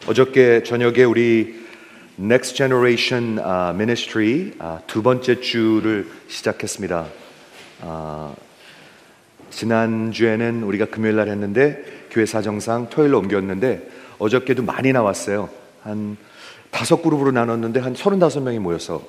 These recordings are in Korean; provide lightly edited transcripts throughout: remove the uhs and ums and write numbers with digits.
어저께 저녁에 우리 Next Generation Ministry 두 번째 주를 시작했습니다. 지난주에는 우리가 금요일 날 했는데 교회 사정상 토요일로 옮겼는데 어저께도 많이 나왔어요. 한 5그룹으로 나눴는데 한 35명이 모여서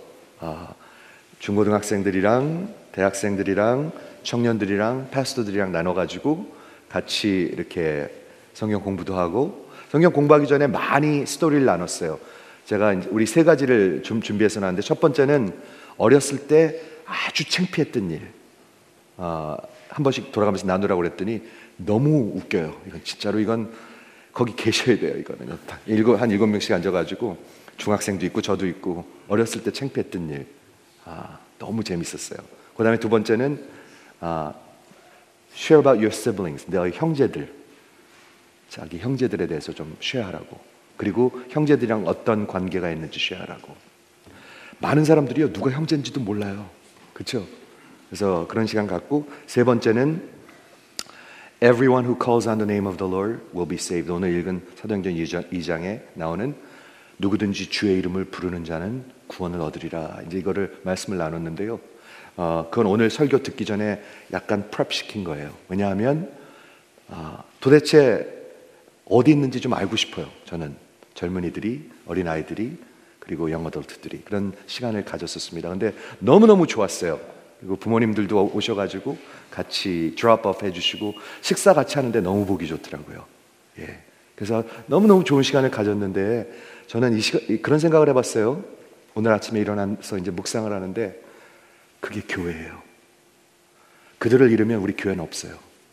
중고등학생들이랑 대학생들이랑 청년들이랑 패스터들이랑 나눠가지고 같이 이렇게 성경 공부도 하고, 성경 공부하기 전에 많이 스토리를 나눴어요. 제가 이제 우리 3가지를 좀 준비해서 나왔는데, 첫 번째는 어렸을 때 아주 창피했던 일 한 번씩 돌아가면서 나누라고 그랬더니 너무 웃겨요. 이건 진짜로, 이건 거기 계셔야 돼요. 이거는 한 7명씩 앉아가지고 중학생도 있고 저도 있고 어렸을 때 창피했던 일, 너무 재밌었어요. 그 다음에 두 번째는 share about your siblings, 너의 형제들, 자기 형제들에 대해서 좀 쉐어하라고, 그리고 형제들이랑 어떤 관계가 있는지 쉐어하라고. 많은 사람들이요, 누가 형제인지도 몰라요. 그렇죠? 그래서 그런 시간 갖고, 세 번째는 Everyone who calls on the name of the Lord will be saved. 오늘 읽은 사도행전 2장에 나오는 누구든지 주의 이름을 부르는 자는 구원을 얻으리라. 이제 이거를 말씀을 나눴는데요. 그건 오늘 설교 듣기 전에 약간 프랩 시킨 거예요. 왜냐하면 도대체 어디 있는지 좀 알고 싶어요. 저는 젊은이들이, 어린아이들이, 그리고 영어덜트들이 그런 시간을 가졌었습니다. 근데 너무너무 좋았어요. 그리고 부모님들도 오셔가지고 같이 드롭업 해주시고 식사 같이 하는데 너무 보기 좋더라고요. 예. 그래서 너무너무 좋은 시간을 가졌는데, 저는 그런 생각을 해봤어요. 오늘 아침에 일어나서 이제 묵상을 하는데, 그게 교회예요. 그들을 잃으면 우리 교회는 없어요.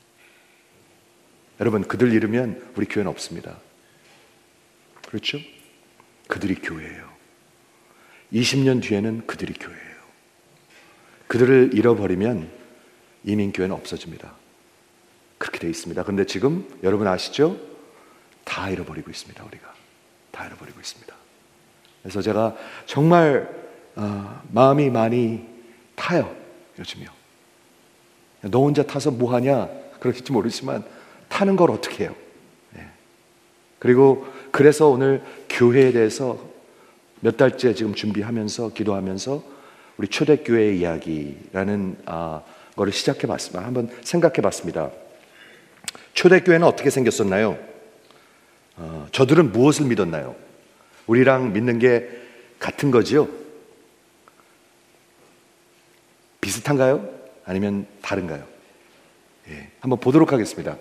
여러분, 그들 잃으면 우리 교회는 없습니다. 그렇죠? 그들이 교회예요. 20년 뒤에는 그들이 교회예요. 그들을 잃어버리면 이민교회는 없어집니다. 그렇게 돼 있습니다. 그런데 지금 여러분 아시죠? 다 잃어버리고 있습니다. 우리가 다 잃어버리고 있습니다. 그래서 제가 정말 마음이 많이 타요. 요즘요. 너 혼자 타서 뭐하냐 그렇겠지 모르지만 타는 걸 어떻게 해요? 네. 그리고 그래서 오늘 교회에 대해서 몇 달째 지금 준비하면서 기도하면서 우리 초대교회의 이야기라는 거를 시작해봤습니다. 한번 생각해봤습니다. 초대교회는 어떻게 생겼었나요? 저들은 무엇을 믿었나요? 우리랑 믿는 게 같은 거지요? 비슷한가요? 아니면 다른가요? 예, 한번 보도록 하겠습니다.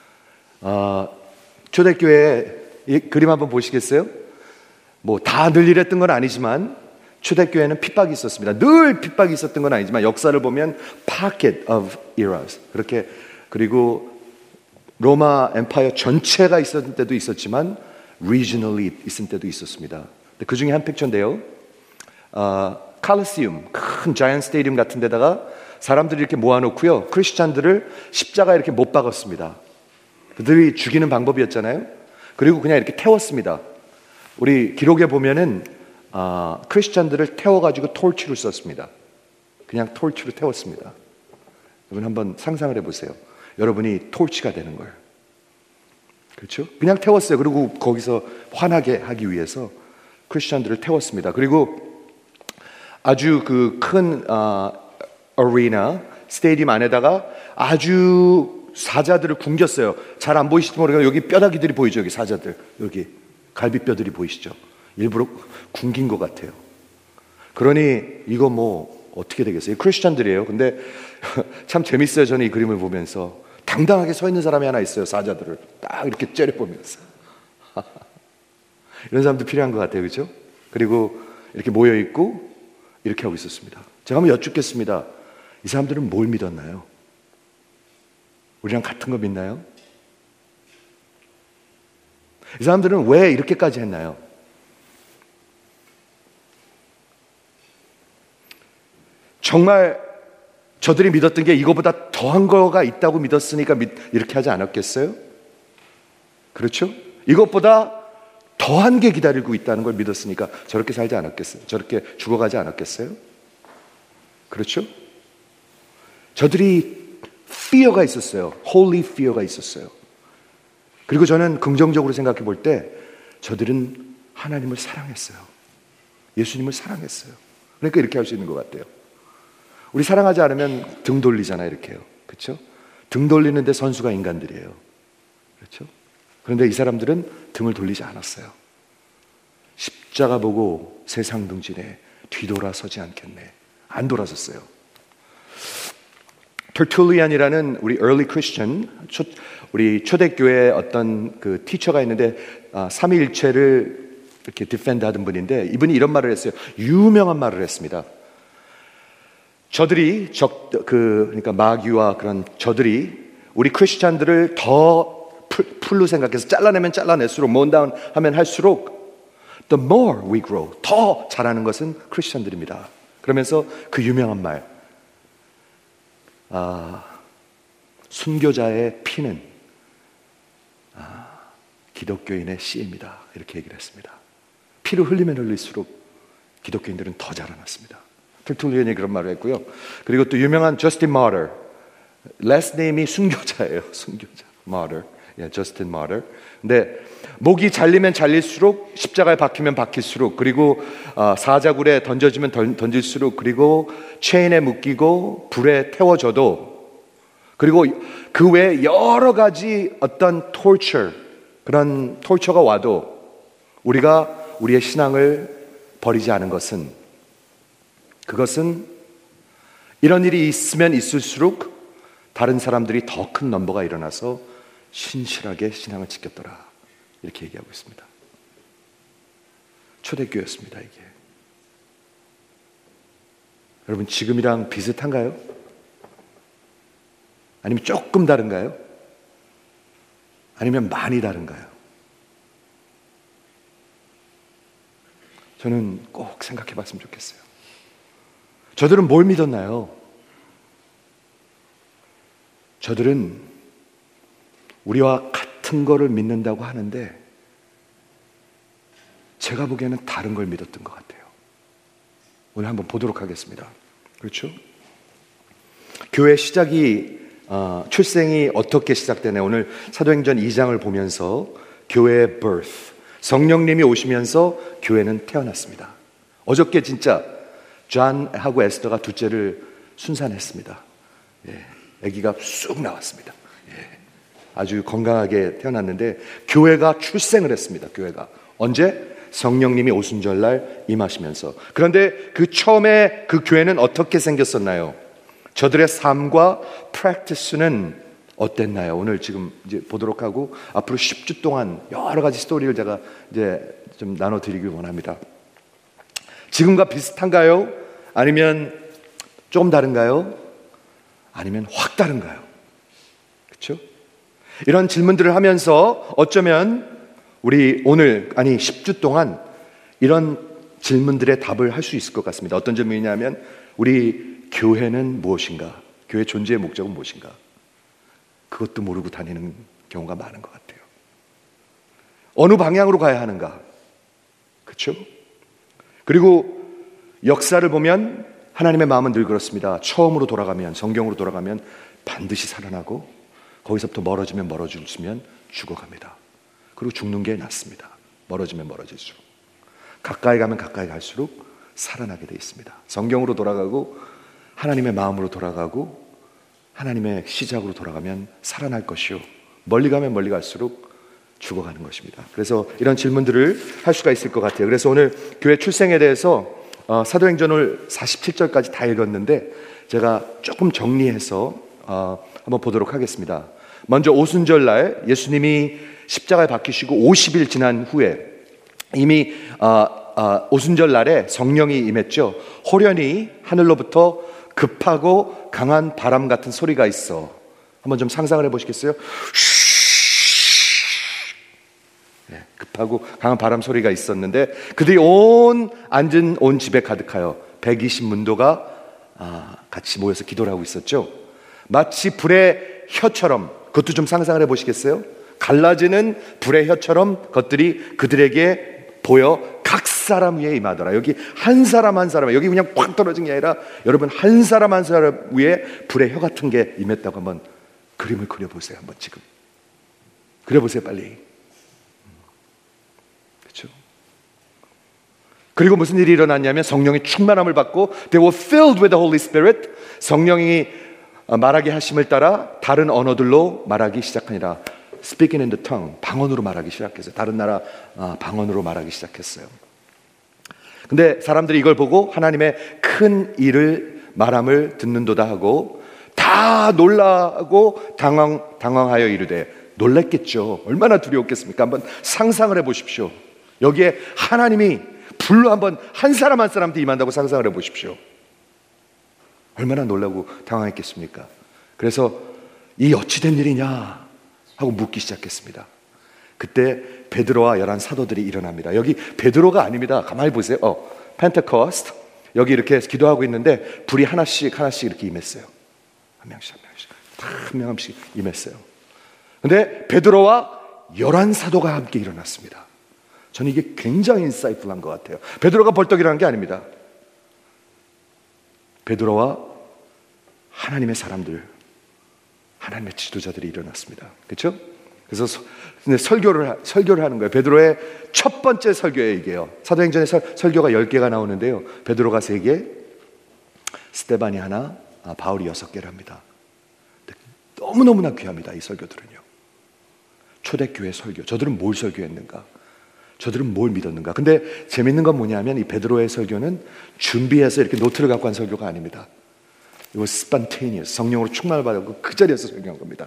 초대교회 그림 한번 보시겠어요? 뭐 다 늘 이랬던 건 아니지만 초대교회는 핍박이 있었습니다. 늘 핍박이 있었던 건 아니지만 역사를 보면 pocket of eras, 그렇게, 그리고 로마 엠파이어 전체가 있었을 때도 있었지만 regionally 있을 때도 있었습니다. 그 중에 한 픽처인데요. 칼리시움, 큰 자이언트 스테디움 같은 데다가 사람들이 이렇게 모아놓고요, 크리스찬들을 십자가에 이렇게 못 박았습니다. 그들이 죽이는 방법이었잖아요. 그리고 그냥 이렇게 태웠습니다. 우리 기록에 보면은 크리스찬들을 태워가지고 톨치를 썼습니다. 그냥 톨치로 태웠습니다. 여러분 한번 상상을 해보세요. 여러분이 톨치가 되는 걸. 그렇죠? 그냥 태웠어요. 그리고 거기서 화나게 하기 위해서 크리스찬들을 태웠습니다. 그리고 아주 그 큰 어리나 스테디움 안에다가 아주 사자들을 굶겼어요. 잘 안 보이실지 모르겠는데 여기 뼈다귀들이 보이죠? 여기 사자들, 여기 갈비뼈들이 보이시죠? 일부러 굶긴 것 같아요. 그러니 이거 뭐 어떻게 되겠어요? 크리스찬들이에요. 근데 참 재밌어요. 저는 이 그림을 보면서 당당하게 서 있는 사람이 하나 있어요. 사자들을 딱 이렇게 째려보면서. 이런 사람도 필요한 것 같아요. 그렇죠? 그리고 이렇게 모여있고 이렇게 하고 있었습니다. 제가 한번 여쭙겠습니다. 이 사람들은 뭘 믿었나요? 우리랑 같은 거 믿나요? 이 사람들은 왜 이렇게까지 했나요? 정말 저들이 믿었던 게 이거보다 더한 거가 있다고 믿었으니까 이렇게 하지 않았겠어요? 그렇죠? 이것보다 더한 게 기다리고 있다는 걸 믿었으니까 저렇게 살지 않았겠어요? 저렇게 죽어가지 않았겠어요? 그렇죠? 저들이 fear가 있었어요. holy fear가 있었어요. 그리고 저는 긍정적으로 생각해 볼 때 저들은 하나님을 사랑했어요. 예수님을 사랑했어요. 그러니까 이렇게 할 수 있는 것 같아요. 우리 사랑하지 않으면 등 돌리잖아요. 이렇게요. 그렇죠? 등 돌리는데 선수가 인간들이에요. 그렇죠? 그런데 이 사람들은 등을 돌리지 않았어요. 십자가 보고 세상 등지네 뒤돌아서지 않겠네. 안 돌아섰어요. 터툴리안이라는 우리 early Christian, 우리 초대교회 어떤 그 티처가 있는데 삼위일체를 이렇게 디펜드 하던 분인데, 이분이 이런 말을 했어요. 유명한 말을 했습니다. 저들이 그러니까 마귀와 그런 저들이 우리 크리스찬들을 더 풀로 생각해서 잘라내면 잘라낼수록 모은다운 하면 할수록 the more we grow, 더 잘하는 것은 크리스찬들입니다. 그러면서 그 유명한 말, 순교자의 피는 기독교인의 씨입니다. 이렇게 얘기를 했습니다. 피를 흘리면 흘릴수록 기독교인들은 더 자라났습니다. 터툴리안이 그런 말을 했고요. 그리고 또 유명한 저스틴 마터, last name이 순교자예요. 순교자, 마터, 저스틴 마터. 근데 목이 잘리면 잘릴수록, 십자가에 박히면 박힐수록, 그리고 사자굴에 던져지면 던질수록, 그리고 체인에 묶이고 불에 태워져도, 그리고 그 외에 여러 가지 어떤 그런 torture가 와도 우리가 우리의 신앙을 버리지 않은 것은, 그것은 이런 일이 있으면 있을수록 다른 사람들이 더 큰 넘버가 일어나서 신실하게 신앙을 지켰더라. 이렇게 얘기하고 있습니다. 초대교회였습니다, 이게. 여러분, 지금이랑 비슷한가요? 아니면 조금 다른가요? 아니면 많이 다른가요? 저는 꼭 생각해 봤으면 좋겠어요. 저들은 뭘 믿었나요? 저들은 우리와 같은 거를 믿는다고 하는데 제가 보기에는 다른 걸 믿었던 것 같아요. 오늘 한번 보도록 하겠습니다. 그렇죠? 교회 시작이 출생이 어떻게 시작되나요? 오늘 사도행전 2장을 보면서 교회의 birth, 성령님이 오시면서 교회는 태어났습니다. 어저께 진짜 존하고 에스더가 둘째를 순산했습니다. 아기가 쑥 나왔습니다. 아주 건강하게 태어났는데 교회가 출생을 했습니다. 교회가 언제? 성령님이 오순절날 임하시면서. 그런데 그 처음에 그 교회는 어떻게 생겼었나요? 저들의 삶과 프랙티스는 어땠나요? 오늘 지금 이제 보도록 하고 앞으로 10주 동안 여러 가지 스토리를 제가 이제 좀 나눠드리길 원합니다. 지금과 비슷한가요? 아니면 조금 다른가요? 아니면 확 다른가요? 그렇죠? 이런 질문들을 하면서 어쩌면 우리 오늘 10주 동안 이런 질문들의 답을 할 수 있을 것 같습니다. 어떤 질문이냐면 우리 교회는 무엇인가? 교회 존재의 목적은 무엇인가? 그것도 모르고 다니는 경우가 많은 것 같아요. 어느 방향으로 가야 하는가? 그렇죠? 그리고 역사를 보면 하나님의 마음은 늘 그렇습니다. 처음으로 돌아가면, 성경으로 돌아가면 반드시 살아나고 거기서부터 멀어지면 죽어갑니다. 그리고 죽는 게 낫습니다. 멀어지면 멀어질수록. 가까이 가면 가까이 갈수록 살아나게 돼 있습니다. 성경으로 돌아가고 하나님의 마음으로 돌아가고 하나님의 시작으로 돌아가면 살아날 것이요, 멀리 가면 멀리 갈수록 죽어가는 것입니다. 그래서 이런 질문들을 할 수가 있을 것 같아요. 그래서 오늘 교회 출생에 대해서 사도행전을 47절까지 다 읽었는데 제가 조금 정리해서 한번 보도록 하겠습니다. 먼저 오순절날 예수님이 십자가에 박히시고 50일 지난 후에 이미 오순절날에 성령이 임했죠. 호련히 하늘로부터 급하고 강한 바람 같은 소리가 있어. 한번 좀 상상을 해보시겠어요? 급하고 강한 바람 소리가 있었는데 그들이 앉은 온 집에 가득하여 120문도가 같이 모여서 기도를 하고 있었죠. 마치 불의 혀처럼, 그것도 좀 상상을 해보시겠어요? 갈라지는 불의 혀처럼 것들이 그들에게 보여 각 사람 위에 임하더라. 여기 한 사람 한 사람, 여기 그냥 꽉 떨어진 게 아니라 여러분 한 사람 한 사람 위에 불의 혀 같은 게 임했다고 한번 그림을 그려보세요. 한번 지금 그려보세요, 빨리. 그렇죠? 그리고 무슨 일이 일어났냐면 성령의 충만함을 받고 they were filled with the Holy Spirit. 성령이 말하게 하심을 따라 다른 언어들로 말하기 시작하니라. Speaking in the tongue, 방언으로 말하기 시작했어요. 다른 나라 방언으로 말하기 시작했어요. 근데 사람들이 이걸 보고 하나님의 큰 일을 말함을 듣는도다 하고 다 놀라고 당황하여 이르되, 놀랬겠죠. 얼마나 두려웠겠습니까? 한번 상상을 해보십시오. 여기에 하나님이 불로 한번 한 사람 한 사람한테 임한다고 상상을 해보십시오. 얼마나 놀라고 당황했겠습니까? 그래서 이 어찌된 일이냐 하고 묻기 시작했습니다. 그때 베드로와 11 사도들이 일어납니다. 여기 베드로가 아닙니다. 가만히 보세요. 펜테코스트, 여기 이렇게 기도하고 있는데 불이 하나씩 이렇게 임했어요. 한 명씩 다 한 명씩 임했어요. 근데 베드로와 11 사도가 함께 일어났습니다. 저는 이게 굉장히 인사이트한 것 같아요. 베드로가 벌떡 일어난 게 아닙니다. 베드로와 하나님의 사람들, 하나님의 지도자들이 일어났습니다. 그렇죠? 그래서 설교를 하는 거예요. 베드로의 첫 번째 설교예요, 이게요. 사도행전에 설교가 10개가 나오는데요. 베드로가 3개, 스데반이 하나, 바울이 6개를 합니다. 너무너무나 귀합니다, 이 설교들은요. 초대교회 설교. 저들은 뭘 설교했는가? 저들은 뭘 믿었는가? 근데 재밌는 건 뭐냐면 이 베드로의 설교는 준비해서 이렇게 노트를 갖고 한 설교가 아닙니다. 이거 spontaneous, 성령으로 충만을 받고 그 자리에서 설교한 겁니다.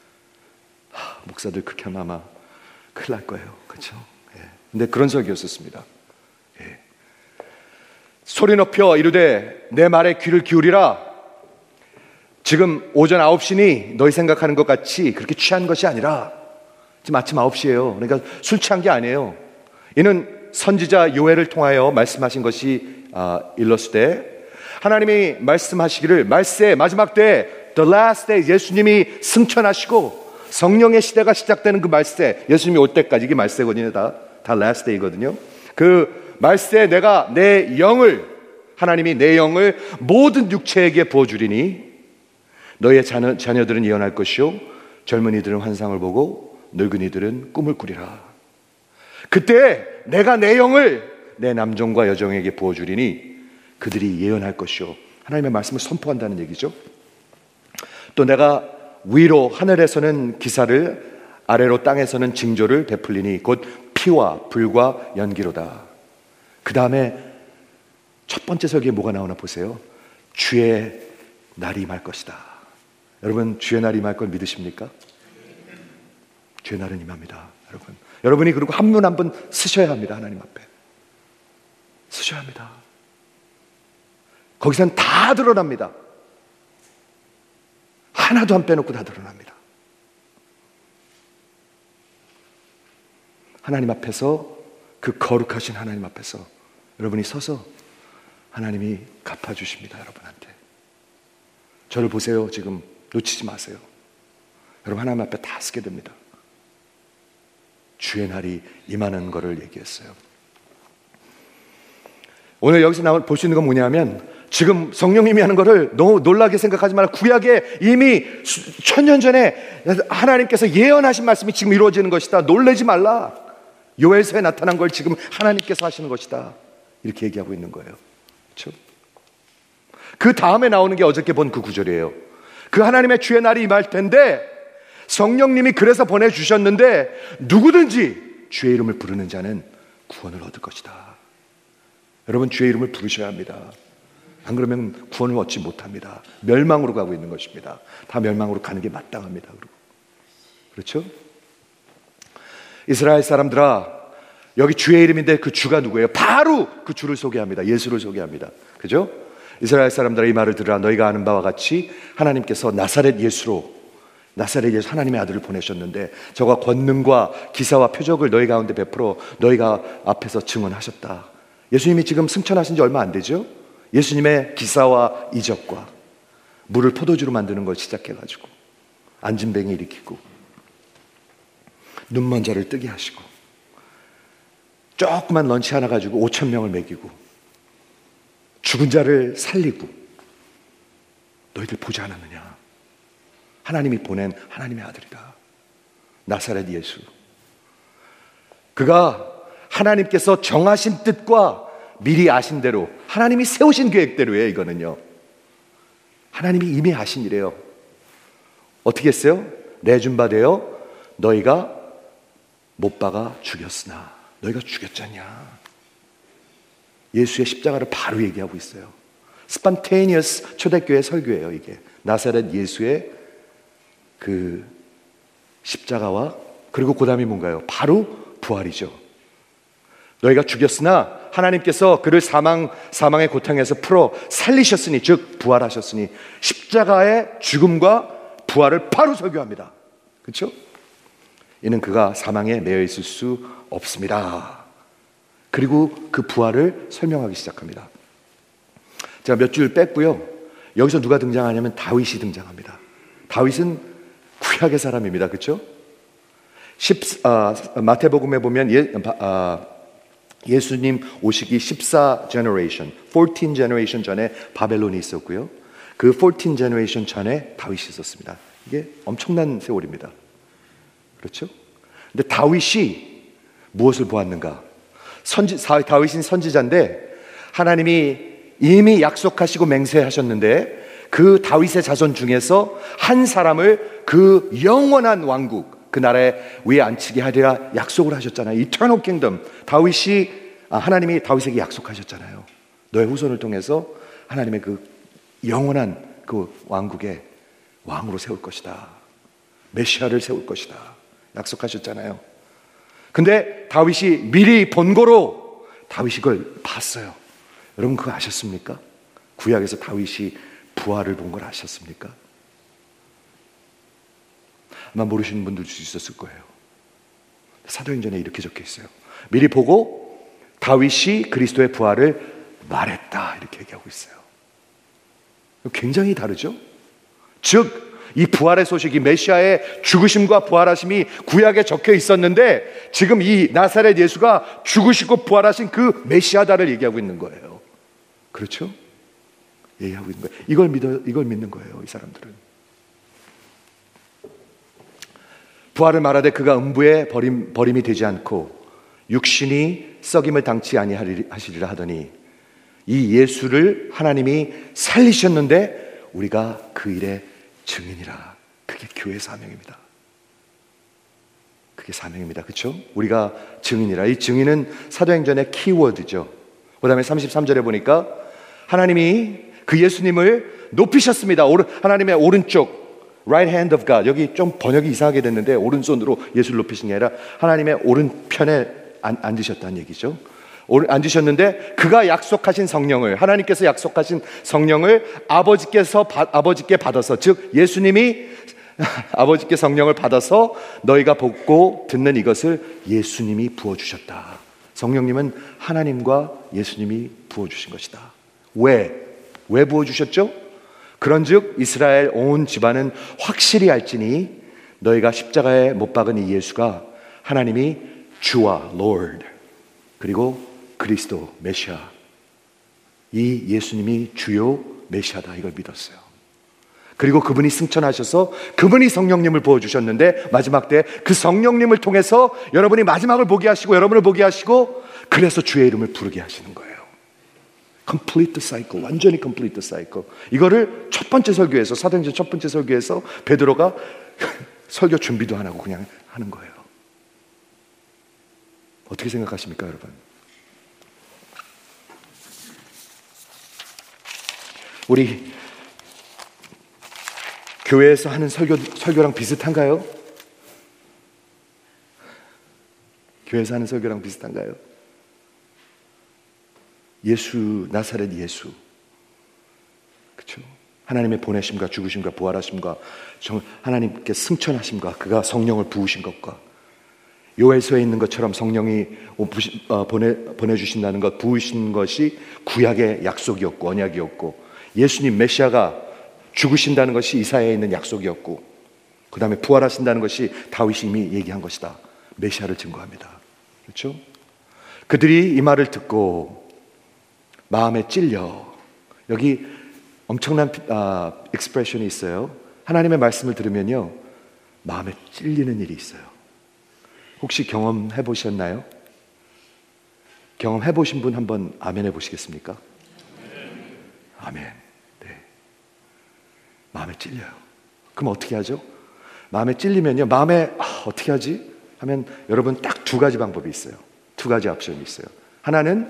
목사들 그렇게 하면 아마 큰일 날 거예요. 그렇죠? 예. 근데 그런 설교였었습니다. 예. 소리 높여 이르되 내 말에 귀를 기울이라. 지금 오전 9시니 너희 생각하는 것 같이 그렇게 취한 것이 아니라 지금 아침 9시예요. 그러니까 술 취한 게 아니에요. 이는 선지자 요엘을 통하여 말씀하신 것이 일러스되, 하나님이 말씀하시기를 말세 마지막 때 the last day, 예수님이 승천하시고 성령의 시대가 시작되는 그 말세, 예수님이 올 때까지, 이게 말세거든요. 다 last day거든요. 그 말세에 내가 내 영을, 하나님이 내 영을 모든 육체에게 부어주리니 너희의 자녀들은 예언할 것이요 젊은이들은 환상을 보고 늙은이들은 꿈을 꾸리라. 그때 내가 내 영을 내 남종과 여종에게 부어주리니 그들이 예언할 것이요. 하나님의 말씀을 선포한다는 얘기죠. 또 내가 위로 하늘에서는 기사를, 아래로 땅에서는 징조를 베풀리니 곧 피와 불과 연기로다. 그 다음에 첫 번째 설교에 뭐가 나오나 보세요. 주의 날이 임할 것이다. 여러분, 주의 날이 임할 걸 믿으십니까? 주의 날은 임합니다. 여러분이 그리고 한문 한 번 쓰셔야 합니다. 하나님 앞에 쓰셔야 합니다. 거기서는 다 드러납니다. 하나도 안 빼놓고 다 드러납니다. 하나님 앞에서, 그 거룩하신 하나님 앞에서 여러분이 서서 하나님이 갚아주십니다. 여러분한테. 저를 보세요. 지금 놓치지 마세요. 여러분 하나님 앞에 다 쓰게 됩니다. 주의 날이 임하는 것을 얘기했어요. 오늘 여기서 볼 수 있는 건 뭐냐면, 지금 성령님이 하는 것을 너무 놀라게 생각하지 말고, 구약에 이미 천년 전에 하나님께서 예언하신 말씀이 지금 이루어지는 것이다. 놀라지 말라. 요엘서에 나타난 걸 지금 하나님께서 하시는 것이다. 이렇게 얘기하고 있는 거예요. 그렇죠? 그 다음에 나오는 게 어저께 본 그 구절이에요. 그 하나님의 주의 날이 임할 텐데 성령님이 그래서 보내주셨는데 누구든지 주의 이름을 부르는 자는 구원을 얻을 것이다. 여러분, 주의 이름을 부르셔야 합니다. 안 그러면 구원을 얻지 못합니다. 멸망으로 가고 있는 것입니다. 다 멸망으로 가는 게 마땅합니다. 그렇죠? 이스라엘 사람들아, 여기 주의 이름인데 그 주가 누구예요? 바로 그 주를 소개합니다. 예수를 소개합니다. 그죠? 이스라엘 사람들아, 이 말을 들으라. 너희가 아는 바와 같이 하나님께서 나사렛 예수 하나님의 아들을 보내셨는데 저가 권능과 기사와 표적을 너희 가운데 베풀어 너희가 앞에서 증언하셨다. 예수님이 지금 승천하신 지 얼마 안 되죠? 예수님의 기사와 이적과 물을 포도주로 만드는 걸 시작해가지고 안진뱅이 일으키고 눈먼 자를 뜨게 하시고 조그만 런치 하나 가지고 5,000명을 먹이고 죽은 자를 살리고, 너희들 보지 않았느냐? 하나님이 보낸 하나님의 아들이다. 나사렛 예수. 그가 하나님께서 정하신 뜻과 미리 아신 대로, 하나님이 세우신 계획대로예요. 이거는요, 하나님이 이미 아신 일이에요. 어떻게 했어요? 내준 바 되어 너희가 못 박아 죽였으나. 너희가 죽였잖냐. 예수의 십자가를 바로 얘기하고 있어요. 스판테니어스 초대교회 설교예요. 이게 나사렛 예수의 그 십자가와, 그리고 그 다음이 뭔가요? 바로 부활이죠. 너희가 죽였으나 하나님께서 그를 사망의 고통에서 풀어 살리셨으니, 즉 부활하셨으니, 십자가의 죽음과 부활을 바로 설교합니다. 그렇죠? 이는 그가 사망에 매여 있을 수 없습니다. 그리고 그 부활을 설명하기 시작합니다. 제가 몇 줄 뺐고요. 여기서 누가 등장하냐면 다윗이 등장합니다. 다윗은 구약의 사람입니다. 그렇죠? 마태복음에 보면 예수님 오시기 14 generation, 14 generation 전에 바벨론이 있었고요. 그 14 generation 전에 다윗이 있었습니다. 이게 엄청난 세월입니다. 그렇죠? 근데 다윗이 무엇을 보았는가? 다윗은 선지자인데 하나님이 이미 약속하시고 맹세하셨는데 그 다윗의 자손 중에서 한 사람을 그 영원한 왕국, 그 나라에 위에 앉히게 하리라 약속을 하셨잖아요. Eternal Kingdom. 하나님이 다윗에게 약속하셨잖아요. 너의 후손을 통해서 하나님의 그 영원한 그 왕국의 왕으로 세울 것이다. 메시아를 세울 것이다. 약속하셨잖아요. 근데 다윗이 미리 본고로 다윗이 그걸 봤어요. 여러분 그거 아셨습니까? 구약에서 다윗이 부활을 본 걸 아셨습니까? 아마 모르시는 분들도 있었을 거예요. 사도행전에 이렇게 적혀 있어요. 미리 보고 다윗이 그리스도의 부활을 말했다, 이렇게 얘기하고 있어요. 굉장히 다르죠? 즉 이 부활의 소식이, 메시아의 죽으심과 부활하심이 구약에 적혀 있었는데 지금 이 나사렛 예수가 죽으시고 부활하신 그 메시아다를 얘기하고 있는 거예요. 그렇죠? 얘기하고 있는 거예요. 이걸 믿는 거예요, 이 사람들은. 부활을 말하되 그가 음부에 버림이 되지 않고 육신이 썩임을 당치 아니하시리라 하더니, 이 예수를 하나님이 살리셨는데 우리가 그 일의 증인이라. 그게 교회 사명입니다. 그게 사명입니다. 그렇죠? 우리가 증인이라. 이 증인은 사도행전의 키워드죠. 그 다음에 33절에 보니까 하나님이 그 예수님을 높이셨습니다. 하나님의 오른쪽, right hand of God. 여기 좀 번역이 이상하게 됐는데 오른손으로 예수를 높이신 게 아니라 하나님의 오른편에 앉으셨다는 얘기죠. 앉으셨는데 그가 약속하신 성령을, 하나님께서 약속하신 성령을 아버지께 받아서, 즉 예수님이 아버지께 성령을 받아서 너희가 보고 듣는 이것을 예수님이 부어주셨다. 성령님은 하나님과 예수님이 부어주신 것이다. 왜 부어주셨죠? 그런즉 이스라엘 온 집안은 확실히 알지니 너희가 십자가에 못 박은 이 예수가 하나님이 주와 Lord, 그리고 그리스도 메시아, 이 예수님이 주요 메시아다, 이걸 믿었어요. 그리고 그분이 승천하셔서 그분이 성령님을 부어주셨는데 마지막 때 그 성령님을 통해서 여러분이 마지막을 보게 하시고 여러분을 보게 하시고, 그래서 주의 이름을 부르게 하시는 거예요. complete cycle, 완전히 complete cycle. 이거를 첫 번째 설교에서, 사도행전 첫 번째 설교에서 베드로가 설교 준비도 안 하고 그냥 하는 거예요. 어떻게 생각하십니까, 여러분? 우리 교회에서 하는 설교랑 비슷한가요? 교회에서 하는 설교랑 비슷한가요? 예수, 나사렛 예수, 그렇죠? 하나님의 보내심과 죽으심과 부활하심과 하나님께 승천하심과 그가 성령을 부으신 것과 요엘서에 있는 것처럼 성령이 보내주신다는 것, 부으신 것이 구약의 약속이었고 언약이었고, 예수님 메시아가 죽으신다는 것이 이사야에 있는 약속이었고, 그 다음에 부활하신다는 것이 다윗이 이미 얘기한 것이다. 메시아를 증거합니다. 그렇죠? 그들이 이 말을 듣고 마음에 찔려. 여기 엄청난 익스프레션이 있어요. 하나님의 말씀을 들으면요, 마음에 찔리는 일이 있어요. 혹시 경험해 보셨나요? 경험해 보신 분 한번 아멘 해 보시겠습니까? 아멘. 네. 마음에 찔려요. 그럼 어떻게 하죠? 마음에 찔리면요, 마음에 어떻게 하지? 하면 여러분 딱 두 가지 방법이 있어요. 두 가지 옵션이 있어요. 하나는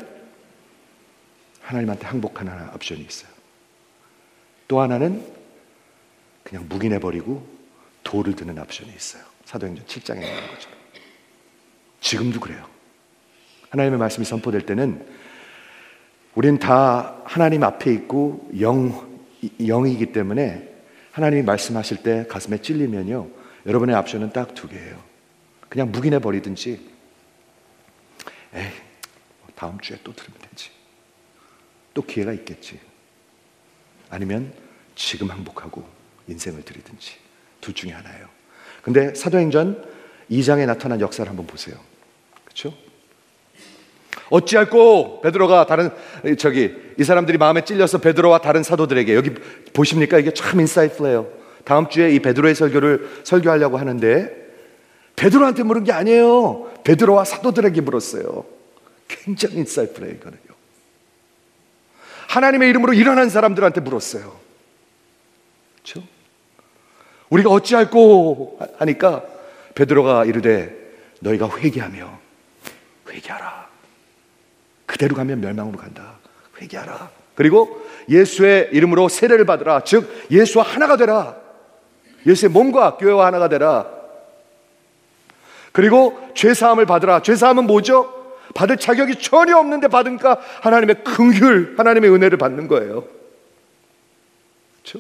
하나님한테 항복하는 옵션이 있어요. 또 하나는 그냥 묵인해버리고 돌을 드는 옵션이 있어요. 사도행전 7장에 나오는 거죠. 지금도 그래요. 하나님의 말씀이 선포될 때는 우린 다 하나님 앞에 있고 영이기 때문에 하나님이 말씀하실 때 가슴에 찔리면요, 여러분의 옵션은 딱 두 개예요. 그냥 묵인해버리든지, 에이, 다음 주에 또 들으면 되지, 또 기회가 있겠지, 아니면 지금 항복하고 인생을 드리든지, 둘 중에 하나예요. 근데 사도행전 2장에 나타난 역사를 한번 보세요. 그렇죠? 어찌할꼬 베드로가 이 사람들이 마음에 찔려서 베드로와 다른 사도들에게, 여기 보십니까? 이게 참 인사이트해요. 다음 주에 이 베드로의 설교를 설교하려고 하는데 베드로한테 물은 게 아니에요. 베드로와 사도들에게 물었어요. 굉장히 인사이트해요. 이거는요, 하나님의 이름으로 일어난 사람들한테 물었어요. 그렇죠? 우리가 어찌할꼬 하니까 베드로가 이르되 너희가 회개하며, 회개하라. 그대로 가면 멸망으로 간다. 회개하라. 그리고 예수의 이름으로 세례를 받으라. 즉 예수와 하나가 되라. 예수의 몸과 교회와 하나가 되라. 그리고 죄사함을 받으라. 죄사함은 뭐죠? 받을 자격이 전혀 없는데 받으니까 하나님의 긍휼, 하나님의 은혜를 받는 거예요. 그렇죠?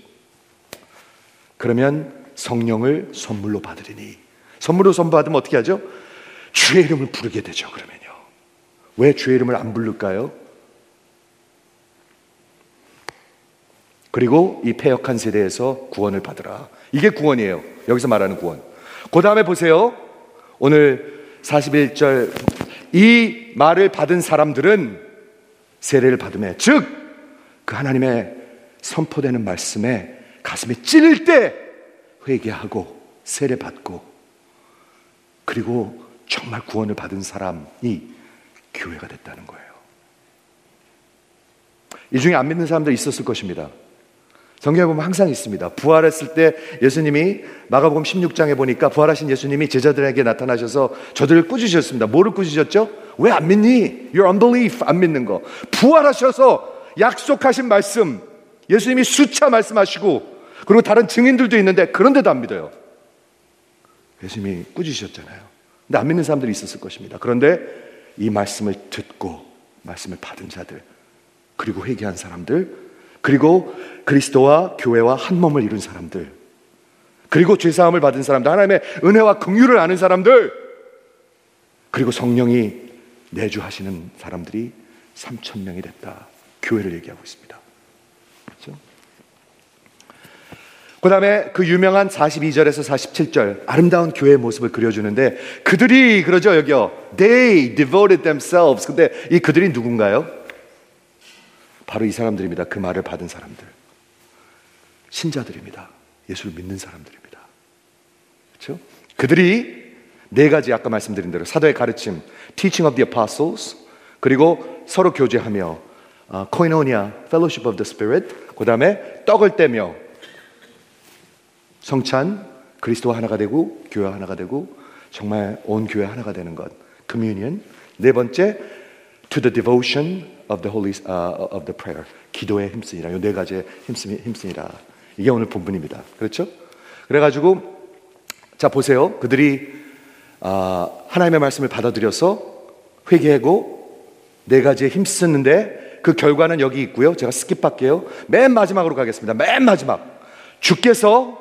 그러면 성령을 선물로 받으리니, 선물로 받으면 어떻게 하죠? 주의 이름을 부르게 되죠. 그러면요, 왜 주의 이름을 안 부를까요? 그리고 이 패역한 세대에서 구원을 받으라. 이게 구원이에요. 여기서 말하는 구원. 그 다음에 보세요. 오늘 41절, 이 말을 받은 사람들은 세례를 받으며, 즉 그 하나님의 선포되는 말씀에 가슴에 찔릴 때 회개하고 세례 받고, 그리고 정말 구원을 받은 사람이 교회가 됐다는 거예요. 이 중에 안 믿는 사람들 있었을 것입니다. 성경에 보면 항상 있습니다. 부활했을 때 예수님이, 마가복음 16장에 보니까 부활하신 예수님이 제자들에게 나타나셔서 저들을 꾸짖으셨습니다. 뭐를 꾸짖으셨죠? 왜 안 믿니? Your unbelief, 안 믿는 거. 부활하셔서 약속하신 말씀, 예수님이 수차 말씀하시고, 그리고 다른 증인들도 있는데 그런데도 안 믿어요. 예수님이 꾸짖으셨잖아요. 근데 안 믿는 사람들이 있었을 것입니다. 그런데 이 말씀을 듣고 말씀을 받은 자들, 그리고 회개한 사람들, 그리고 그리스도와 교회와 한 몸을 이룬 사람들, 그리고 죄사함을 받은 사람들, 하나님의 은혜와 긍휼을 아는 사람들, 그리고 성령이 내주하시는 사람들이 3,000명이 됐다. 교회를 얘기하고 있습니다. 그렇죠? 그 다음에 그 유명한 42절에서 47절, 아름다운 교회의 모습을 그려주는데, 그들이, 그러죠, 여기요. They devoted themselves. 근데 이 그들이 누군가요? 바로 이 사람들입니다. 그 말을 받은 사람들, 신자들입니다. 예수를 믿는 사람들입니다. 그렇죠? 그들이 네 가지, 아까 말씀드린 대로 사도의 가르침, teaching of the apostles, 그리고 서로 교제하며, koinonia, fellowship of the spirit, 그 다음에 떡을 떼며 성찬, 그리스도와 하나가 되고 교회와 하나가 되고 정말 온 교회 하나가 되는 것, communion. 네 번째, to the devotion of the holy of the prayer, 기도에 힘쓰니라. 이 네 가지에 힘쓰니라. 이게 오늘 본문입니다. 그렇죠? 그래가지고 자 보세요. 그들이 하나님의 말씀을 받아들여서 회개하고 네 가지에 힘쓰는데 그 결과는 여기 있고요. 제가 스킵할게요. 맨 마지막으로 가겠습니다. 맨 마지막, 주께서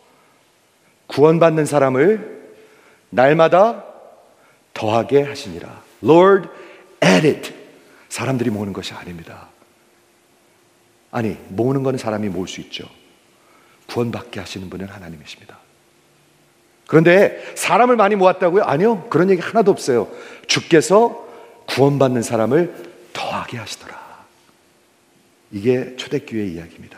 구원받는 사람을 날마다 더하게 하시니라. Lord added. 사람들이 모으는 것이 아닙니다. 아니, 모으는 것은 사람이 모을 수 있죠. 구원받게 하시는 분은 하나님이십니다. 그런데 사람을 많이 모았다고요? 아니요, 그런 얘기 하나도 없어요. 주께서 구원받는 사람을 더하게 하시더라. 이게 초대교회의 이야기입니다.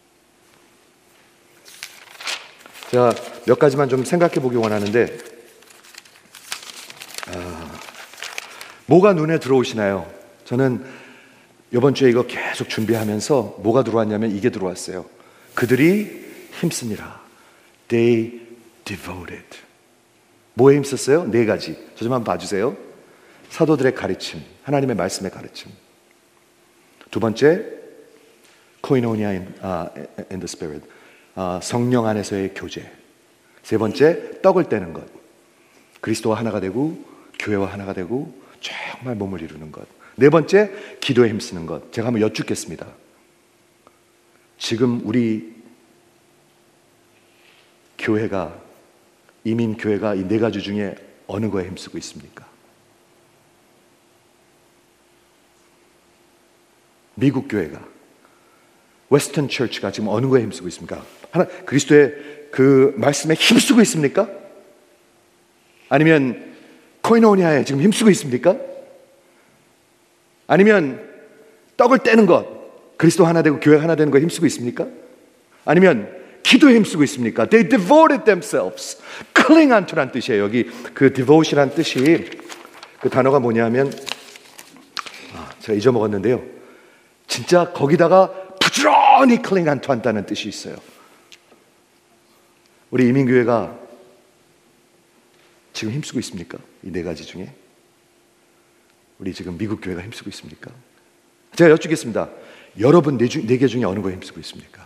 제가 몇 가지만 좀 생각해 보기 원하는데, 뭐가 눈에 들어오시나요? 저는 이번 주에 이거 계속 준비하면서 뭐가 들어왔냐면 이게 들어왔어요. 그들이 힘쓰니라. They devoted. 뭐에 힘썼어요? 네 가지. 저 좀 한번 봐주세요. 사도들의 가르침, 하나님의 말씀의 가르침. 두 번째, koinonia in the spirit. 성령 안에서의 교제. 세 번째, 떡을 떼는 것. 그리스도와 하나가 되고 교회와 하나가 되고 정말 몸을 이루는 것. 네 번째, 기도에 힘쓰는 것. 제가 한번 여쭙겠습니다. 지금 우리 교회가, 이민교회가 이 네 가지 중에 어느 거에 힘쓰고 있습니까? 미국 교회가, 웨스턴 처치가 지금 어느 거에 힘쓰고 있습니까? 그리스도의 그 말씀에 힘쓰고 있습니까? 아니면 코이노니아에 지금 힘쓰고 있습니까? 아니면 떡을 떼는 것, 그리스도 하나 되고 교회 하나 되는 거에 힘쓰고 있습니까? 아니면 기도에 힘쓰고 있습니까? They devoted themselves. cling unto란 뜻이에요. 여기 그 devotion이란 뜻이 그 단어가 뭐냐면 제가 잊어먹었는데요. 진짜 거기다가 부지런히 cling unto 한다는 뜻이 있어요. 우리 이민교회가 지금 힘쓰고 있습니까? 이 네 가지 중에 우리 지금 미국 교회가 힘쓰고 있습니까? 제가 여쭙겠습니다. 여러분 네 개 중에 어느 거에 힘쓰고 있습니까?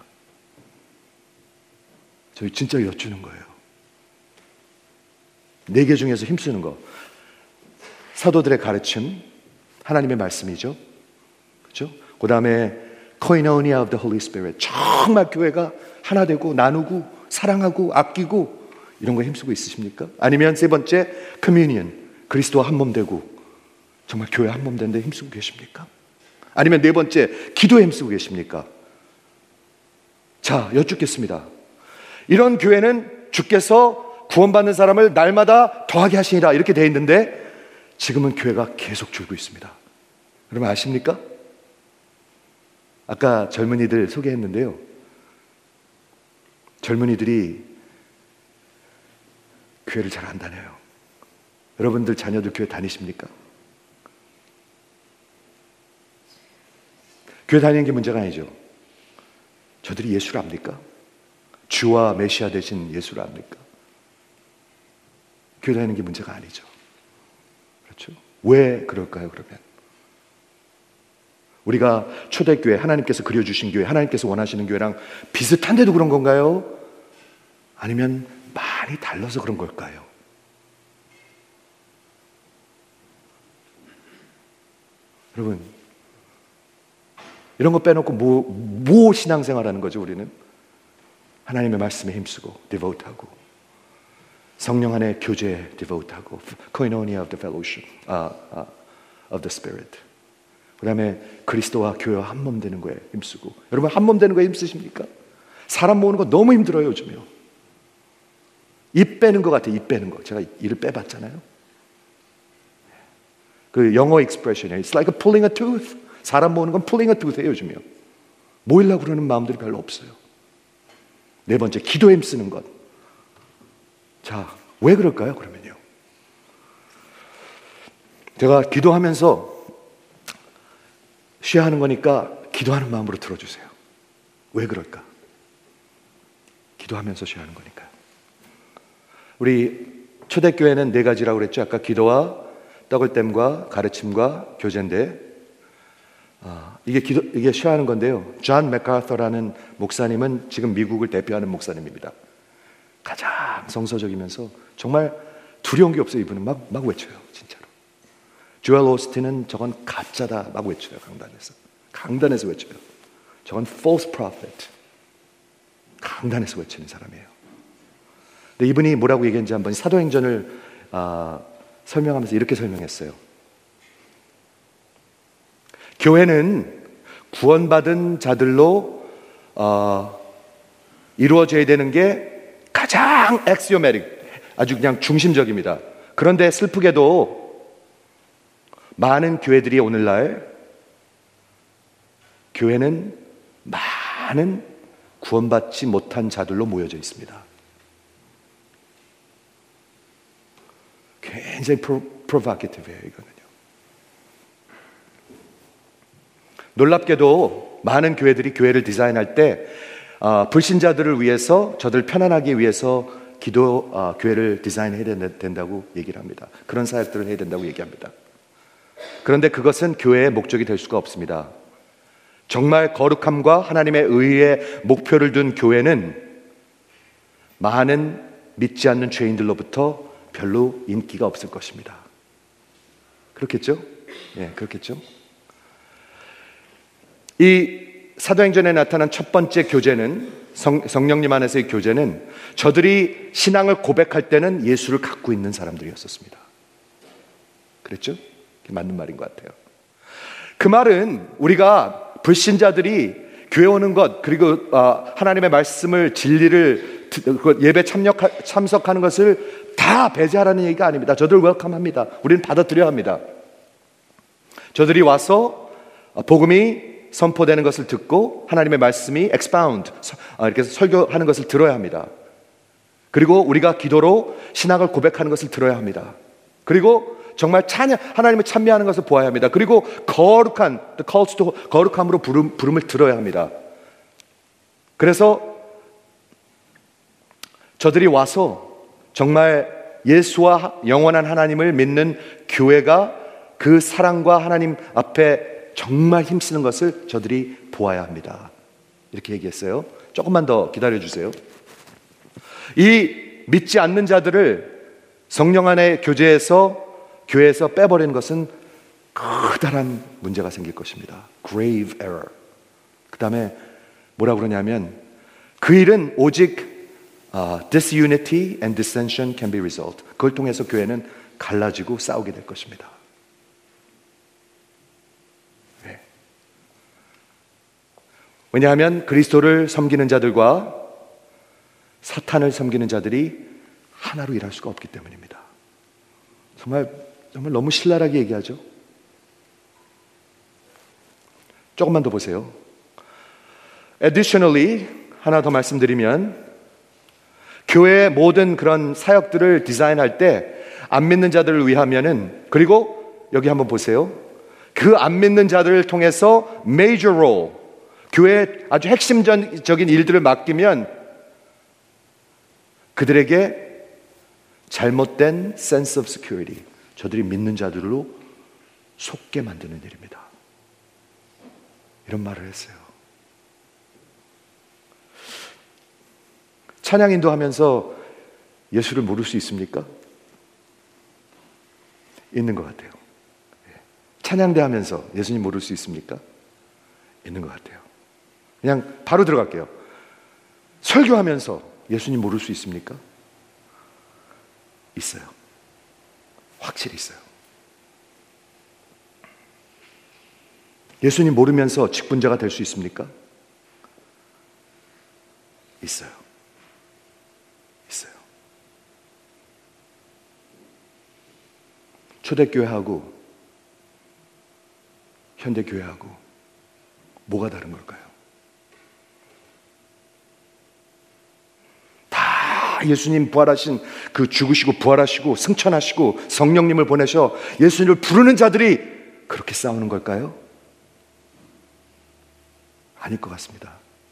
저희 진짜 여쭈는 거예요. 네 개 중에서 힘쓰는 거. 사도들의 가르침, 하나님의 말씀이죠. 그렇죠? 그 다음에 koinonia of the Holy Spirit. 정말 교회가 하나 되고 나누고 사랑하고 아끼고 이런 거에 힘쓰고 있으십니까? 아니면 세 번째 communion. 그리스도와 한 몸 되고 정말 교회 한 몸 되는데 힘쓰고 계십니까? 아니면 네 번째 기도에 힘쓰고 계십니까? 자, 여쭙겠습니다. 이런 교회는 주께서 구원받는 사람을 날마다 더하게 하시니라 이렇게 돼 있는데 지금은 교회가 계속 줄고 있습니다. 여러분 아십니까? 아까 젊은이들 소개했는데요. 젊은이들이 교회를 잘 안 다녀요. 여러분들 자녀들 교회 다니십니까? 교회 다니는 게 문제가 아니죠. 저들이 예수를 압니까? 주와 메시아 되신 예수를 압니까? 교회 다니는 게 문제가 아니죠. 그렇죠? 왜 그럴까요, 그러면? 우리가 초대교회, 하나님께서 그려주신 교회, 하나님께서 원하시는 교회랑 비슷한데도 그런 건가요? 아니면 많이 달라서 그런 걸까요? 여러분, 이런 거 빼놓고 뭐 신앙생활하는 거죠, 우리는? 하나님의 말씀에 힘쓰고, devote하고, 성령 안에 교제에 devote하고, koinonia of the fellowship, of the spirit. 그 다음에 그리스도와 교회와 한 몸 되는 거에 힘쓰고. 여러분 한 몸 되는 거에 힘쓰십니까? 사람 모으는 거 너무 힘들어요, 요즘에요. 입 빼는 것 같아요, 입 빼는 거. 제가 이를 빼봤잖아요. 그 영어 익스프레션이에요. It's like pulling a tooth. 사람 모으는 건 pulling a tooth예요, 요즘에요. 모이려고 그러는 마음들이 별로 없어요. 네 번째, 기도에 힘쓰는 것. 자, 왜 그럴까요, 그러면요? 제가 기도하면서 쉬어하는 거니까 기도하는 마음으로 들어주세요. 왜 그럴까? 기도하면서 쉬어하는 거니까요. 우리 초대교회는 네 가지라고 그랬죠. 아까 기도와 떡을 땜과 가르침과 교제인데 이게 쉬어하는 건데요. 존 맥카서라는 목사님은 지금 미국을 대표하는 목사님입니다. 가장 성서적이면서 정말 두려운 게 없어요. 이분은 막 외쳐요, 진짜로. 조엘 오스틴은 저건 가짜다 막 외쳐요. 강단에서 외쳐요. 저건 false prophet. 강단에서 외치는 사람이에요. 근데 이분이 뭐라고 얘기했는지 한번 사도행전을 설명하면서 이렇게 설명했어요. 교회는 구원받은 자들로 이루어져야 되는 게 가장 엑시오메릭, 아주 그냥 중심적입니다. 그런데 슬프게도 많은 교회들이 오늘날 교회는 많은 구원받지 못한 자들로 모여져 있습니다. 굉장히 프로보케이티브해요, 이거는요. 놀랍게도 많은 교회들이 교회를 디자인할 때 불신자들을 위해서, 저들 편안하기 위해서 교회를 디자인해야 된다고 얘기를 합니다. 그런 사역들을 해야 된다고 얘기합니다. 그런데 그것은 교회의 목적이 될 수가 없습니다. 정말 거룩함과 하나님의 의의 목표를 둔 교회는 많은 믿지 않는 죄인들로부터 별로 인기가 없을 것입니다. 그렇겠죠? 예, 그렇겠죠? 이 사도행전에 나타난 첫 번째 교제는, 성령님 안에서의 교제는, 저들이 신앙을 고백할 때는 예수를 갖고 있는 사람들이었었습니다. 그랬죠? 맞는 말인 것 같아요. 그 말은 우리가 불신자들이 교회 오는 것, 그리고 하나님의 말씀을, 진리를, 예배 참석하는 것을 다 배제하라는 얘기가 아닙니다. 저들 웰컴합니다. 우리는 받아들여야 합니다. 저들이 와서 복음이 선포되는 것을 듣고 하나님의 말씀이 expound, 이렇게 설교하는 것을 들어야 합니다. 그리고 우리가 기도로 신앙을 고백하는 것을 들어야 합니다. 그리고 정말 하나님을 찬미하는 것을 보아야 합니다. 그리고 거룩한, the calls to 거룩함으로 부름을 들어야 합니다. 그래서 저들이 와서 정말 예수와 영원한 하나님을 믿는 교회가 그 사랑과 하나님 앞에 정말 힘쓰는 것을 저들이 보아야 합니다. 이렇게 얘기했어요. 조금만 더 기다려주세요. 이 믿지 않는 자들을 성령 안의 교회에서 빼버리는 것은 커다란 문제가 생길 것입니다. Grave error. 그 다음에 뭐라 그러냐면, 그 일은 오직 disunity and dissension can be resolved. 그걸 통해서 교회는 갈라지고 싸우게 될 것입니다. 네. 왜냐하면 그리스도를 섬기는 자들과 사탄을 섬기는 자들이 하나로 일할 수가 없기 때문입니다. 정말 너무 신랄하게 얘기하죠. 조금만 더 보세요. Additionally, 하나 더 말씀드리면, 교회의 모든 그런 사역들을 디자인할 때 안 믿는 자들을 위하면은, 그리고 여기 한번 보세요. 그 안 믿는 자들을 통해서 major role, 교회의 아주 핵심적인 일들을 맡기면 그들에게 잘못된 sense of security, 저들이 믿는 자들로 속게 만드는 일입니다. 이런 말을 했어요. 찬양 인도하면서 예수를 모를 수 있습니까? 있는 것 같아요. 찬양대 하면서 예수님 모를 수 있습니까? 있는 것 같아요. 그냥 바로 들어갈게요. 설교하면서 예수님 모를 수 있습니까? 있어요. 확실히 있어요. 예수님 모르면서 직분자가 될 수 있습니까? 있어요. 있어요. 초대교회하고 현대교회하고 뭐가 다른 걸까요? 다 예수님 부활하신, 그 죽으시고 부활하시고 승천하시고 성령님을 보내셔 예수님을 부르는 자들이 그렇게 싸우는 걸까요? 아닐 것 같습니다.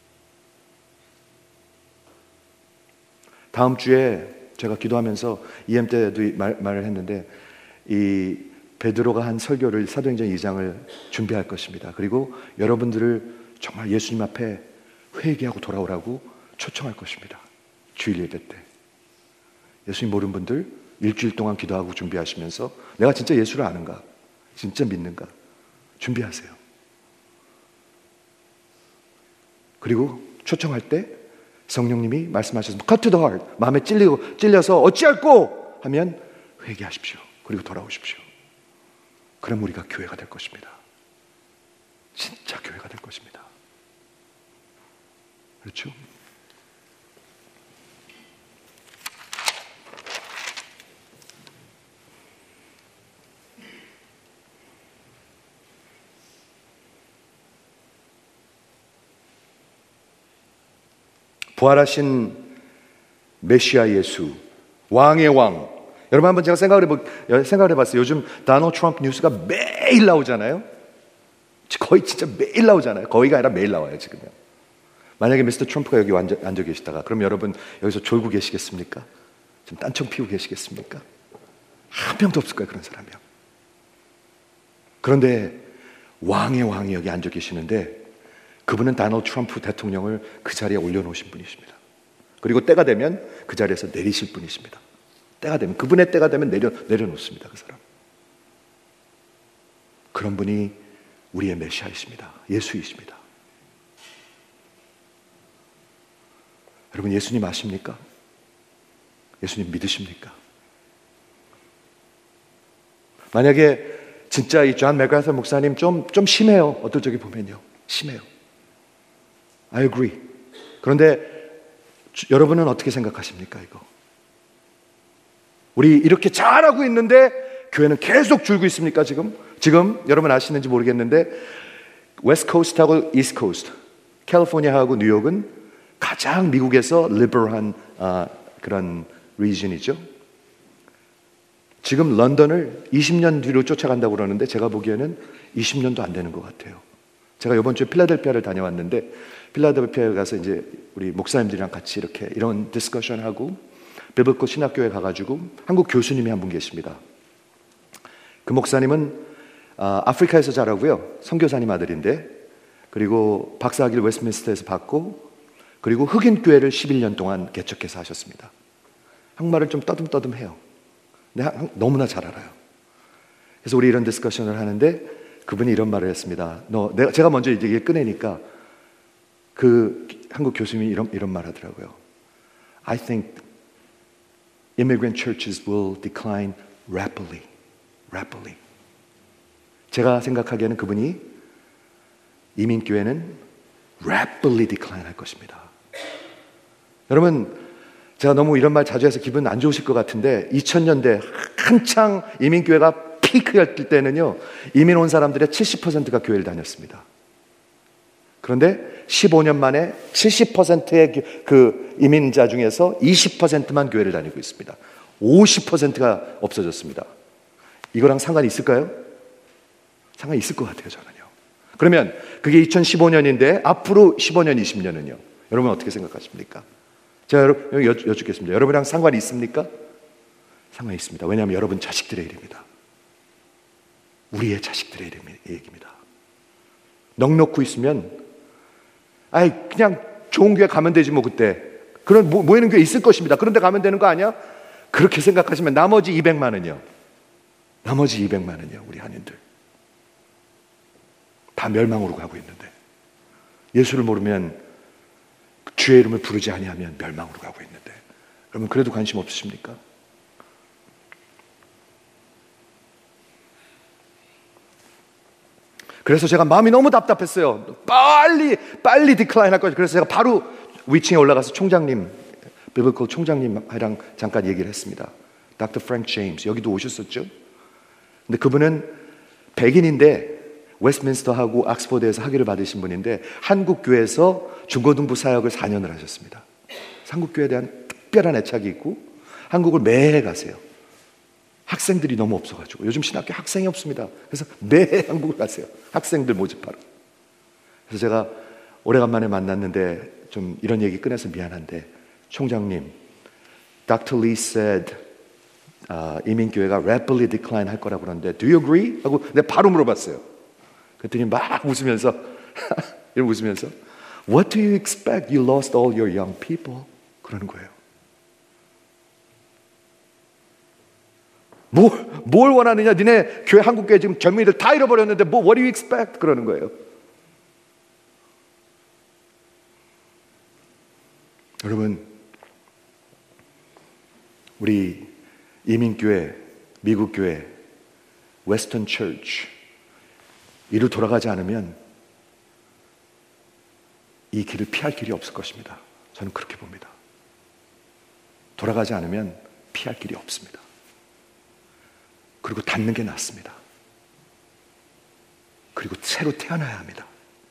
다음 주에 제가 기도하면서 EM 때도 말을 했는데, 이 베드로가 한 설교를, 사도행전 2장을 준비할 것입니다. 그리고 여러분들을 정말 예수님 앞에 회개하고 돌아오라고 초청할 것입니다. 주일 예배 때 예수님 모르는 분들 일주일 동안 기도하고 준비하시면서, 내가 진짜 예수를 아는가, 진짜 믿는가 준비하세요. 그리고 초청할 때 성령님이 말씀하셔서 cut to the heart, 마음에 찔려서 어찌할꼬 하면 회개하십시오. 그리고 돌아오십시오. 그럼 우리가 교회가 될 것입니다. 진짜 교회가 될 것입니다. 그렇죠? 부활하신 메시아 예수, 왕의 왕. 여러분 한번 제가 생각을 해봤어요. 요즘 다널드 트럼프 뉴스가 매일 나오잖아요. 거의 진짜 매일 나오잖아요. 거의가 아니라 매일 나와요, 지금요. 만약에 미스터 트럼프가 여기 앉아 계시다가 그럼 여러분 여기서 졸고 계시겠습니까? 지금 딴청 피우고 계시겠습니까? 한 명도 없을 거예요, 그런 사람이요. 그런데 왕의 왕이 여기 앉아 계시는데 그분은 도널드 트럼프 대통령을 그 자리에 올려놓으신 분이십니다. 그리고 때가 되면 그 자리에서 내리실 분이십니다. 때가 되면, 그분의 때가 되면 내려놓습니다, 그 사람. 그런 분이 우리의 메시아이십니다. 예수이십니다. 여러분, 예수님 아십니까? 예수님 믿으십니까? 만약에 진짜 이 존 맥아서 목사님 좀 심해요. 어떨 적에 보면요. 심해요. I agree. 그런데 여러분은 어떻게 생각하십니까, 이거? 우리 이렇게 잘하고 있는데 교회는 계속 줄고 있습니까, 지금? 지금 여러분 아시는지 모르겠는데 웨스트 코스트하고 이스트 코스트, 캘리포니아하고 뉴욕은 가장 미국에서 리버럴한 그런 리전이죠. 지금 런던을 20년 뒤로 쫓아간다고 그러는데 제가 보기에는 20년도 안 되는 것 같아요. 제가 이번 주에 필라델피아를 다녀왔는데 필라델피아에 가서 이제 우리 목사님들이랑 같이 이렇게 이런 디스커션하고 비블리컬 신학교에 가가지고 한국 교수님이 한 분 계십니다. 그 목사님은 아프리카에서 자라고요. 선교사님 아들인데, 그리고 박사학위를 웨스트민스터에서 받고, 그리고 흑인 교회를 11년 동안 개척해서 하셨습니다. 한국말을 좀 떠듬떠듬해요. 근데 너무나 잘 알아요. 그래서 우리 이런 디스커션을 하는데 그분이 이런 말을 했습니다. 제가 먼저 얘기를 꺼내니까 그 한국 교수님이 이런 말 하더라고요. I think immigrant churches will decline rapidly. 제가 생각하기에는 그분이 이민교회는 rapidly decline 할 것입니다. 여러분, 제가 너무 이런 말 자주 해서 기분 안 좋으실 것 같은데 2000년대 한창 이민교회가 피크였을 때는요, 이민 온 사람들의 70%가 교회를 다녔습니다. 그런데 15년 만에 70%의 그 이민자 중에서 20%만 교회를 다니고 있습니다. 50%가 없어졌습니다. 이거랑 상관이 있을까요? 상관이 있을 것 같아요, 저는요. 그러면 그게 2015년인데 앞으로 15년, 20년은요? 여러분 어떻게 생각하십니까? 제가 여쭙겠습니다. 여러분이랑 상관이 있습니까? 상관이 있습니다. 왜냐하면 여러분 자식들의 일입니다. 우리의 자식들의 얘기입니다. 넉넉히 있으면 그냥 좋은 교회 가면 되지 뭐 그때. 그런 모이는 교회 있을 것입니다. 그런데 가면 되는 거 아니야? 그렇게 생각하시면 나머지 200만은요. 우리 한인들. 다 멸망으로 가고 있는데 예수를 모르면 주의 이름을 부르지 아니하면 멸망으로 가고 있는데 여러분 그래도 관심 없으십니까? 그래서 제가 마음이 너무 답답했어요. 빨리 디클라인 할 거죠. 그래서 제가 바로 위층에 올라가서 총장님, 비블리컬 총장님이랑 잠깐 얘기를 했습니다. 닥터 프랭크 제임스 여기도 오셨었죠. 근데 그분은 백인인데 웨스트민스터하고 옥스퍼드에서 학위를 받으신 분인데 한국 교회에서 중고등부 사역을 4년을 하셨습니다. 한국 교회에 대한 특별한 애착이 있고 한국을 매해 가세요. 학생들이 너무 없어가지고 요즘 신학교 학생이 없습니다. 그래서 매해 한국을 가세요. 학생들 모집하러. 그래서 제가 오래간만에 만났는데 좀 이런 얘기 꺼내서 미안한데 총장님, Dr. Lee said 이민교회가 rapidly decline 할 거라고 그러는데 Do you agree? 하고 내가 바로 물어봤어요. 그랬더니 막 웃으면서 이러고 웃으면서 What do you expect? You lost all your young people. 그러는 거예요. 뭘 원하느냐? 니네 교회 한국교회 지금 젊은이들 다 잃어버렸는데 What do you expect? 그러는 거예요. 여러분, 우리 이민교회, 미국교회, 웨스턴 처치 이로 돌아가지 않으면 이 길을 피할 길이 없을 것입니다. 저는 그렇게 봅니다. 돌아가지 않으면 피할 길이 없습니다. 그리고 닫는 게 낫습니다. 그리고 새로 태어나야 합니다.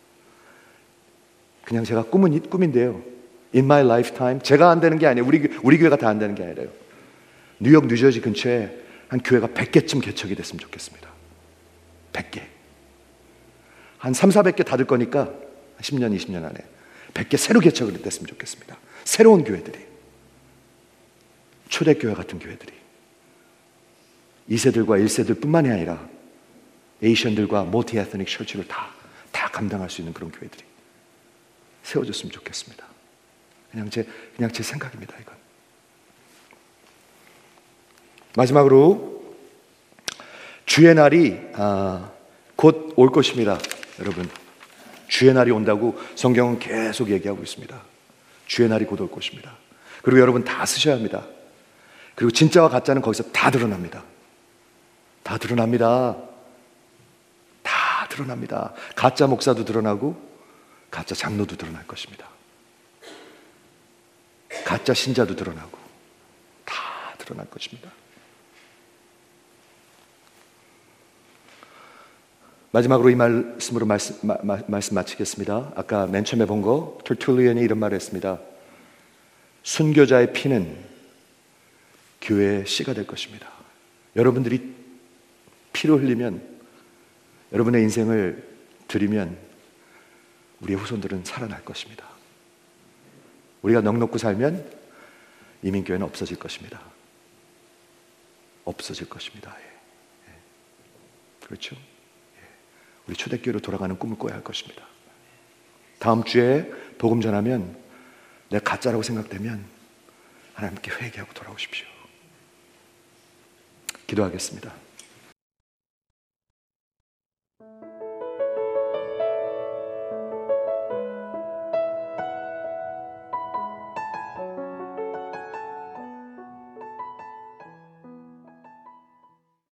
그냥 제가 꿈인데요. In my lifetime, 제가 안 되는 게 아니에요. 우리 교회가 다 안 되는 게 아니라요. 뉴욕, 뉴저지 근처에 한 교회가 100개쯤 개척이 됐으면 좋겠습니다. 100개. 한 3, 400개 닫을 거니까 10년, 20년 안에 100개 새로 개척을 됐으면 좋겠습니다. 새로운 교회들이, 초대교회 같은 교회들이 2세들과 1세들 뿐만이 아니라 에이션들과 모티 에스닉 철치를 다 감당할 수 있는 그런 교회들이 세워졌으면 좋겠습니다. 그냥 제 생각입니다. 이건. 마지막으로 주의 날이 곧 올 것입니다. 여러분, 주의 날이 온다고 성경은 계속 얘기하고 있습니다. 주의 날이 곧 올 것입니다. 그리고 여러분 다 쓰셔야 합니다. 그리고 진짜와 가짜는 거기서 다 드러납니다. 다 드러납니다. 다 드러납니다. 가짜 목사도 드러나고 가짜 장로도 드러날 것입니다. 가짜 신자도 드러나고 다 드러날 것입니다. 마지막으로 이 말씀으로 말씀 마치겠습니다. 아까 맨 처음에 본 거, 터툴리언이 이런 말을 했습니다. 순교자의 피는 교회의 씨가 될 것입니다. 여러분들이 피를 흘리면, 여러분의 인생을 드리면 우리의 후손들은 살아날 것입니다. 우리가 넉넉히 살면 이민교회는 없어질 것입니다. 없어질 것입니다. 그렇죠? 우리 초대교회로 돌아가는 꿈을 꿔야 할 것입니다. 다음 주에 복음 전하면 내가 가짜라고 생각되면 하나님께 회개하고 돌아오십시오. 기도하겠습니다.